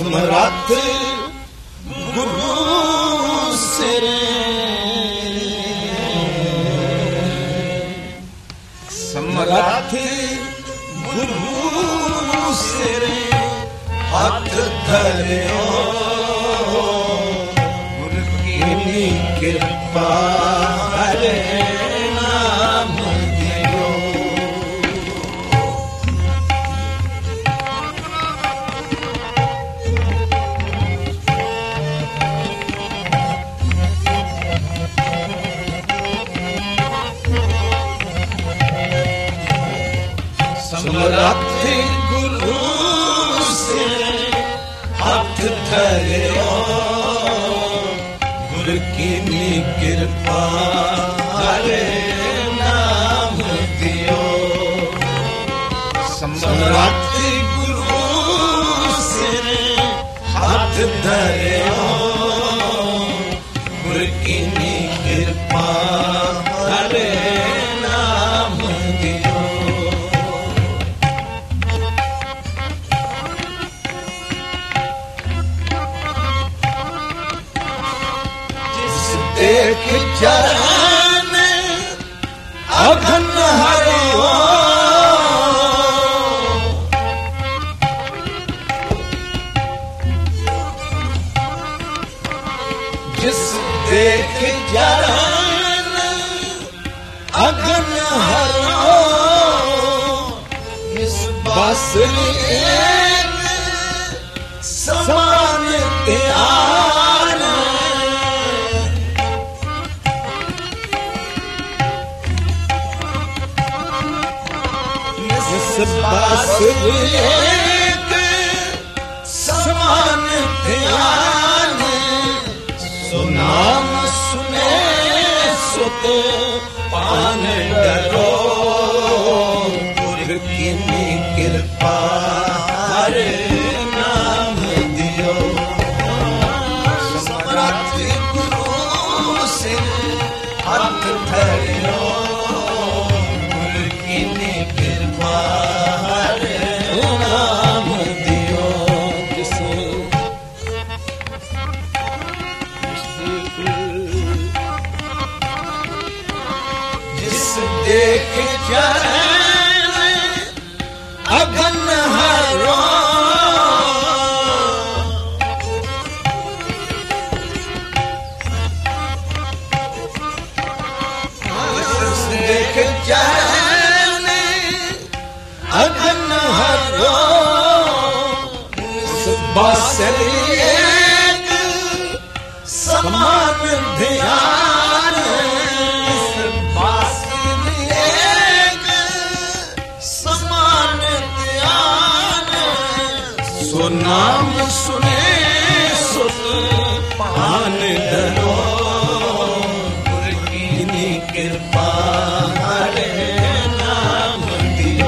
ਸਮਰੱਥ ਗੁਰੂ ਸਿਰੇ ਸਮਰੱਥ ਗੁਰੂ ਸਿਰੇ ਹੱਥ ਧਰਿਓ ਗੁਰ ਕੀ ਕਿਰਪਾ ਹਰੇ ਨਾਮ ਦਿਓ ਸਮਰੱਥ ਗੁਰੂ ਸਿਰੇ ਹੱਥ ਧਰਿਓ ਗੁਰ ਕੀ ਕਿਰਪਾ ਹਰੇ ਨਾਮ ਦਿਓ ਸਮਰੱਥ ਗੁਰੂ ਸਿਰੇ ਹੱਥ ਧਰਿਓ ਗੁਰ ਕੀ ਕਿਰਪਾ ਹਰੇ ਨਾਮ ਦਿਓ देख चरण अघन हरिओ जिस देख चरण अघन हरिओ इस बांसुरी एक समान त्यार बांसुरी एक समान ध्यान सो नाम सुने सुत पान डरो गुर की कृपा हरे नाम दियो समरथ गुरु से हाथ धरियो गुर की कृपा देख चरण अघन हरो देख चरण अघन हरो बांसुरी एक समान ध्यान सो नाम सुने सुत पान डरो गुर की कृपा हरे नाम दियो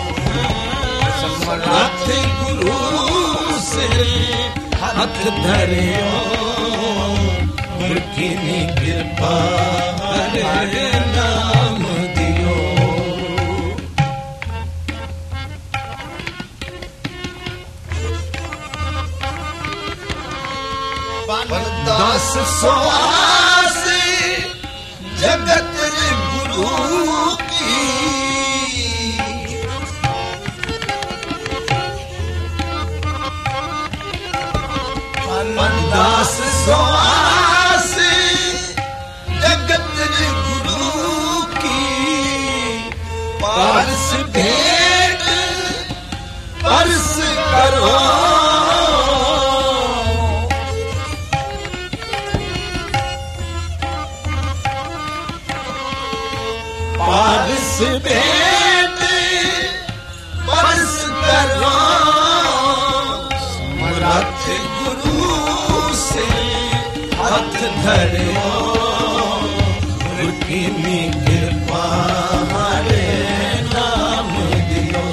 समरथ गुरु से हाथ धरियो गुर की कृपा हरे नाम दियो दास सुवास जगत गुरु की दास सुवास जगत गुरु की पारस भेंट परस करो पारस भेंट परस करो समरथ गुरु से हाथ धरियो गुर की कृपा हरे नाम दियो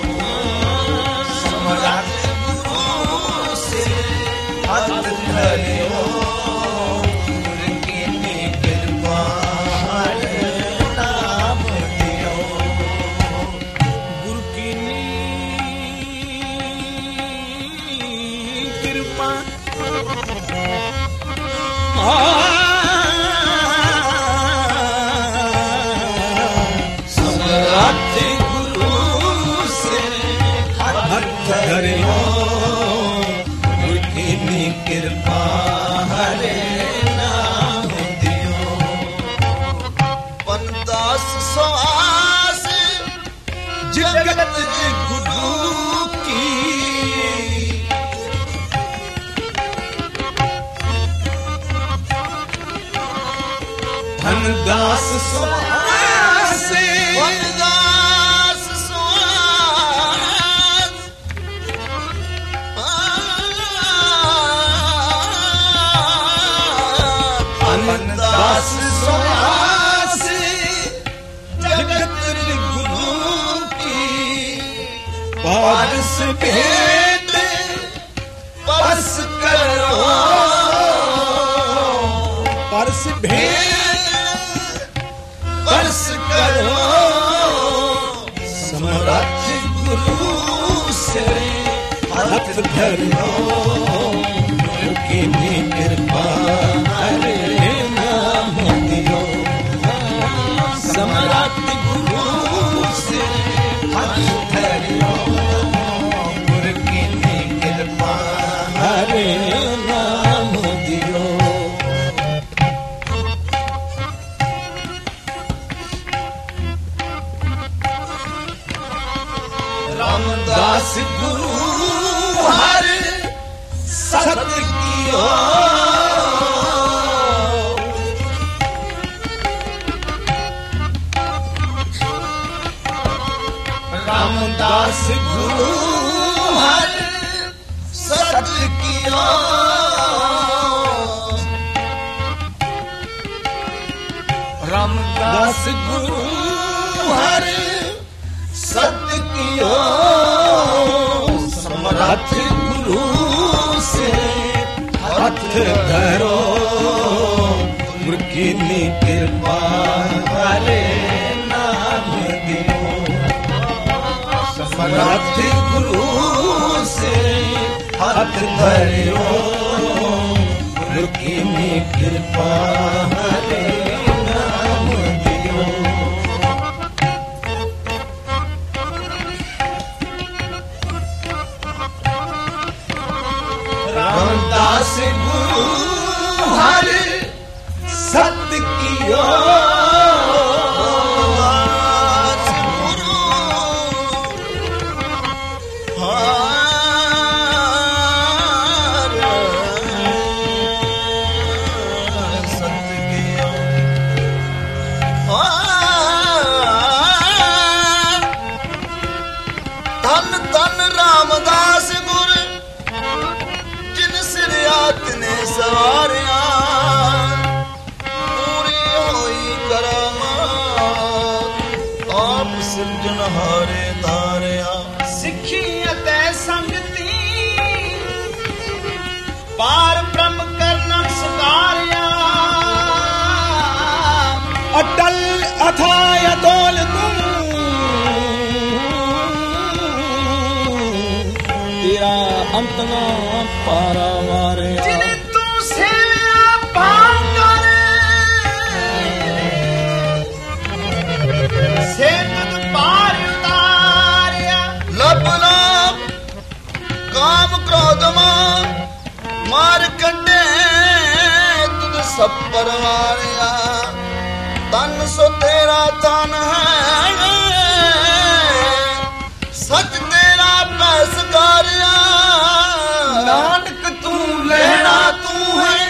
समरथ गुरु से हाथ धरियो गुर की कृपा हरे नाम दियो गुर की सुहास जगत गुरु की धनदास सुहास धनदास सुहास धनदास सुहास जगत गुरु की पारस भेद परस करो परस भेद परस करो समरथ गुरु से हाथ धरो की कृपा हरे नाम दियो समरथ गुरु से हाथ धरो की कृपा हरे नाम दियो रामदास गुरु हर सत कियो रामदास गुरु हर सत कियो रामदास गुरु हर सत्य कियो समरथ गुरु से हाथ धरो की कृपा हरे नाम दियो समरथ गुरु से हाथ धरो की कृपा हरे नाम दियो रामदास गुरु हर सत्य कियो गुरु हर सत्य कियो धन धन रामदास गुरु ने सवारिया पूरी होई करामात आप सिरजनहारे तारिया सिੱਖੀ ਅਤੇ ਸੰਗਤੀ ਪਾਰ ਬ੍ਰਹਮ ਕਰਨ ਸਕਾਰਿਆ ਅਟਲ ਅਥਾਇ ਅਤੋਲ ਤੂੰ ਤੇਰਾ ਅੰਤ ਨਾ ਪਾਰਾਵਾਰੇ ਜਿਨੇ ਤੂੰ ਸੇਵਿਆ ਪਾਉਂਦਰ ਸੇਵਤ ਪਾਰ ਉਤਾਰਿਆ ਲੱਭ ਲੱਭ ਕਾਮ ਕ੍ਰੋਧ ਮਾਰ ਕੰਡੇ ਤੁਧ ਸਭ ਪਰਵਾਰਿਆ ਤਨ ਸੋ ਤੇਰਾ ਤਨ ਹੈ ਸੱਚ ਤੇਰਾ ਪੈਸ ਕਾਰਿਆ ਨਾਨਕ ਤੂੰ ਲੈਣਾ ਤੂੰ ਹੈ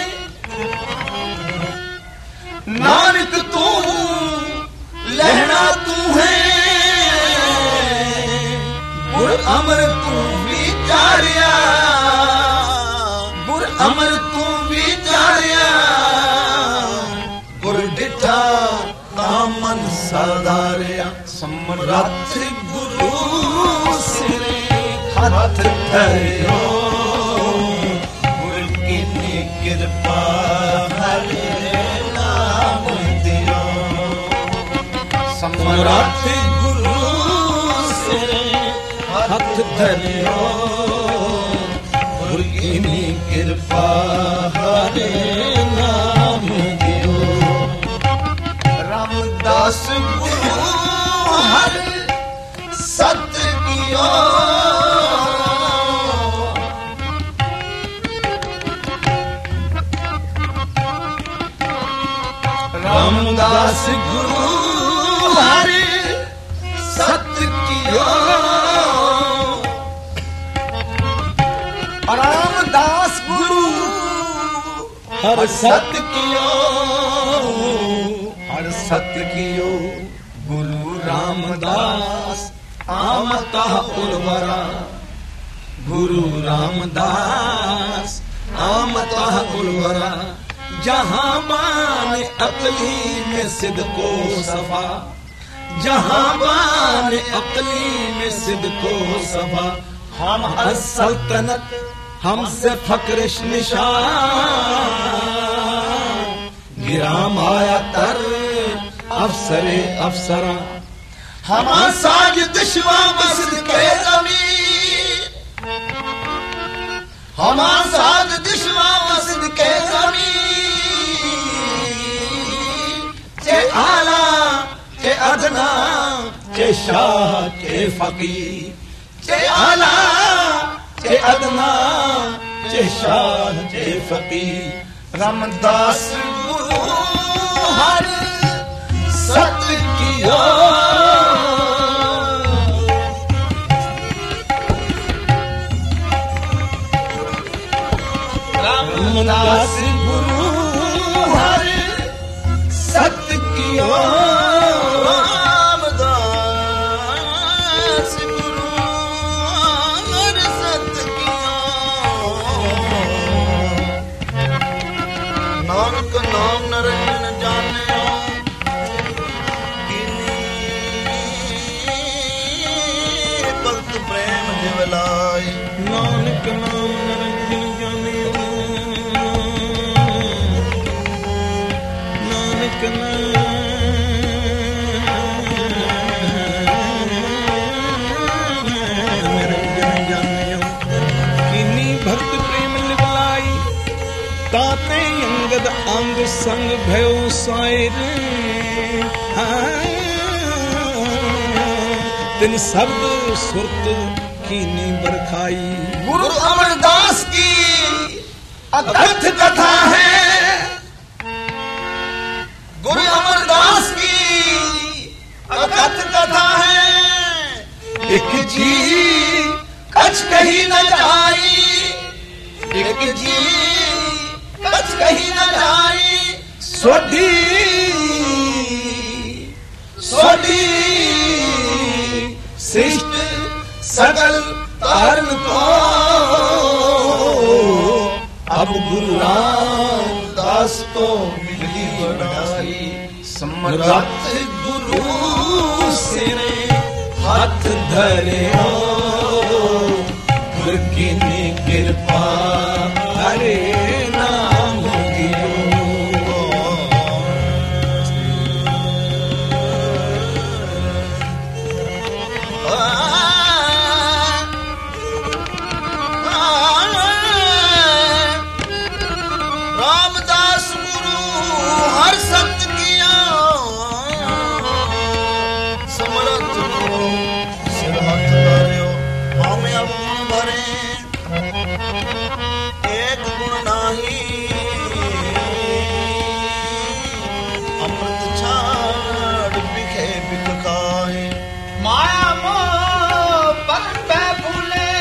ਨਾਨਕ ਤੂੰ ਲੈਣਾ ਤੂੰ ਹੈ ਗੁਰ ਅਮਰ ਤੂੰ ਵਿਚਾਰਿਆ ਗੁਰ ਅਮਰ ਤੂੰ ਵਿਚਾਰਿਆ ਗੁਰ ਡਿਠਾ ਤਾਂ ਮਨ ਸਾਧਾਰਿਆ ਸਮਰੱਥ ਗੁਰੂ ਸਿਰੇ ਹੱਥ ਧਰਿਓ ਗੁਰ ਕੀ ਕਿਰਪਾ ਹਰੇ ਨਾਮ ਦਿਓ ਸਮਰੱਥ ਗੁਰੂ ਸਿਰੇ ਹੱਥ ਧਰਿਓ ਗੁਰ ਕੀ ਕਿਰਪਾ ਹਰੇ ਨਾਮ ਦਿਓ ਰਾਮਦਾਸ ਗੁਰੂ ਹਰ ਸਤ ਕੀਓ ਰਾਮਦਾਸ ਗੁਰੂ हर सत कियो। रामदास गुरु हर सत कियो, हर सत कियो। गुरु रामदास आमता उलवरा, गुरु रामदास आमता उलवरा। जहां बान अकली में सिद्ध को सफा, जहां बान अकली में सिद्ध को सफा। हम सल्तनत हमसे फक्र निशान, गिरा माया तर अफसरे अफसरा। हम साज दुश्वा मस्जिद के जमीन, हम साज दुश्वा मस्जिद के जमीन। चे आला चे अदना चे शाह चे फकीर, चे आला चे अदना चे शाह चे फकीर। रामदास गुरु हर सत कियो। रामदास गुरु हर सत कियो। रामदास गुरु हर सत कियो। नानक नाम नरैन जाने, भक्त प्रेम दिवलाए। नानक नाम नरैन जाने, नानक नरैन जाने। किनी भक्त प्रेम लिवलाई, ताते अंगद अंग संग भयो सायर। तिन शब्द सुरत कीनी बरखाई। गुरु अमरदास की अकथ कथा है, गुरु अमरदास की अकथ कथा है। एक जी कछ कही न जाई, एक जी कछ कही न जाई। सोडी सोडी श्रेष्ठ सकल तारण को, अब गुरु रामदास को मिली बढ़ाई। समरथ गुरु सिरे हाथ धरे हो, गुर की कृपा हरे नाम दियो। रामदास गुरु हर सत किया। समरथ गुरु सिर हाथ धरियो, हम अब गुण भरे एक गुण नाही। अमृत छाड़ बिखे बिख खाए, माया मोह पग पे फूले।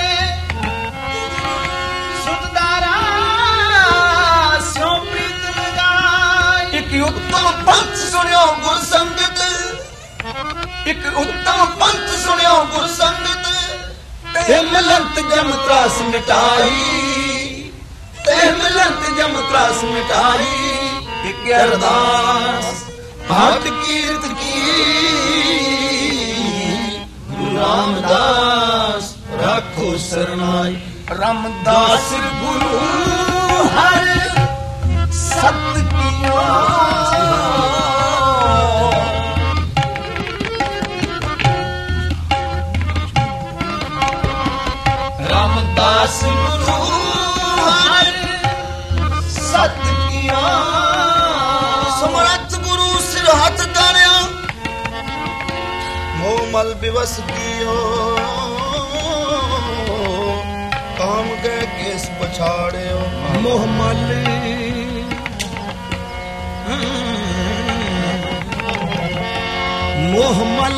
सुतदारा स्यों प्रीत लगाए। एक उत्तम पंथ सुनियो गुर संगत, एक उत्तम पंथ सुनियो गुर संगत। ते मिलंत जम त्रास मिटाई, ते मिलंत जम त्रास मिटाई। एक अरदास भक्त कीर्त की, गुरु रामदास रखो शरणाई। रामदास गुरु हर सत कियो। रामदास गुरु हर सत कियो। समरथ गुरु सिर हाथ धरिया, मोह मल विवश कियो। काम के केस पछाड़ियो, मोह मल ਮੋਹ ਮਲ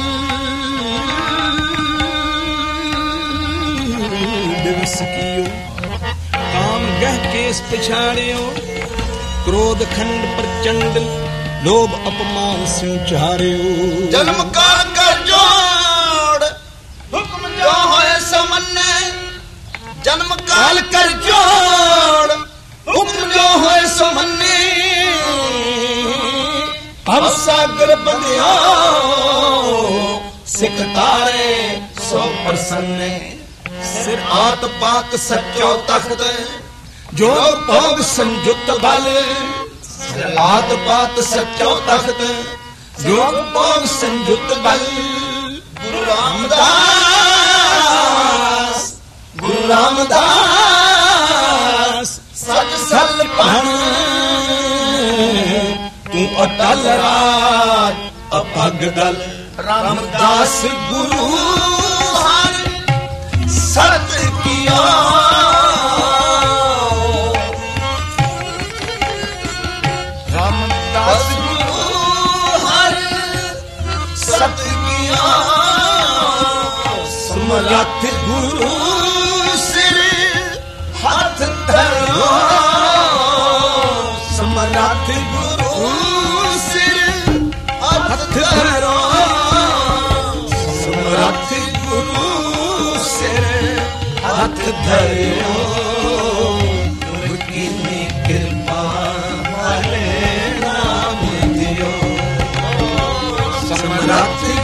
ਦਿਵਸ ਕੀਓ ਕਾਮ ਗਹਿ ਕੇਸ ਪਛਾੜਿਓ ਕ੍ਰੋਧ ਖੰਡ ਪ੍ਰਚੰਡ ਲੋਭ ਅਪਮਾਨ ਸਿਉ ਚਾਰਿਓ ਜਨਮ ਕਾਲ ਕਰ ਜੋੜ ਹੁਕਮ ਜੋ ਹੋਏ ਸੋ ਮੰਨੇ ਜਨਮ ਕਾਲ ਕਰ ਜੋੜ ਹੁਕਮ ਜੋ ਹੋਏ ਸੋ ਮੰਨੇ ਭਵ ਸਾਗਰ ਬੰਧਿਓ ਸਿੱਖ ਤਾਰੇ ਸੋ ਪ੍ਰਸੰਨੇ ਸਿਰ ਆਤ ਪਾਤ ਸੱਚੋ ਤਖਤ ਜੋ ਭੋਗ ਸੰਜੁਤ ਬਲ ਸਿਰ ਆਤ ਪਾਤ ਸੱਚੋ ਤਖਤ ਜੋ ਭੋਗ ਸੰਜੁਤ ਬਲ ਗੁਰੂ ਰਾਮਦਾਸ ਸਚ ਸਲ ਭਣ ਤੂੰ ਅਟਲ ਰਾਜ ਅਭਗ ਦਲ ਰਾਮਦਾਸ ਗੁਰੂ ਹਰ ਸਤ ਕੀਆ ਰਾਮਦਾਸ ਗੁਰੂ ਹਰ ਸਤ ਕੀਆ ਸਮਰੱਥ ਗੁਰੂ ਸਿਰ ਹੱਥ ਧਰਿਓ ਸਮਰੱਥ ਗੁਰੂ ਸਿਰ ਹੱਥ ਧਰਿਓ ਸਮਰੱਥ ਗੁਰੂ ਸਿਰ ਹੱਥ ਧਰਿਓ ਗੁਰ ਕੀ ਕਿਰਪਾ ਵਾਲੇ ਨਾਮ ਦਿਓ ਸਮਰੱਥ